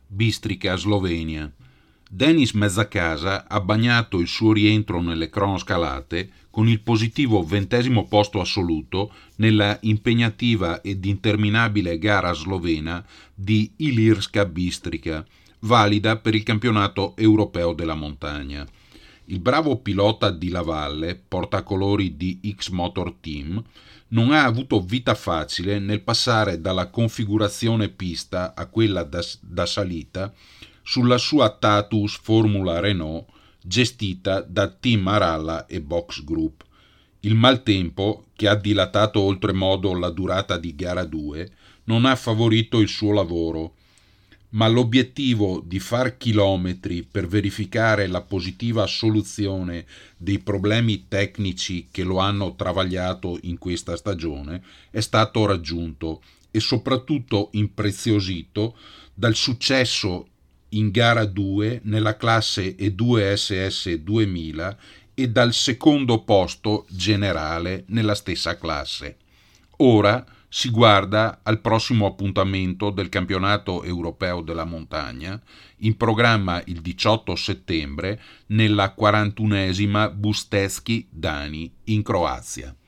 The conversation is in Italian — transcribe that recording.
Bistrica, Slovenia. Denis Mezzacasa ha bagnato il suo rientro nelle cronoscalate con il positivo 20° posto assoluto nella impegnativa ed interminabile gara slovena di Ilirska Bistrica, valida per il campionato europeo della montagna. Il bravo pilota di Lavalle, portacolori di X-Motor Team, non ha avuto vita facile nel passare dalla configurazione pista a quella da salita sulla sua Tatus Formula Renault gestita da Team Aralla e Box Group. Il maltempo, che ha dilatato oltremodo la durata di gara 2, non ha favorito il suo lavoro, ma l'obiettivo di far chilometri per verificare la positiva soluzione dei problemi tecnici che lo hanno travagliato in questa stagione è stato raggiunto e soprattutto impreziosito dal successo in gara 2 nella classe E2 SS 2000 e dal secondo posto generale nella stessa classe. Ora si guarda al prossimo appuntamento del campionato europeo della montagna, in programma il 18 settembre nella 41esima Bustecki Dani in Croazia.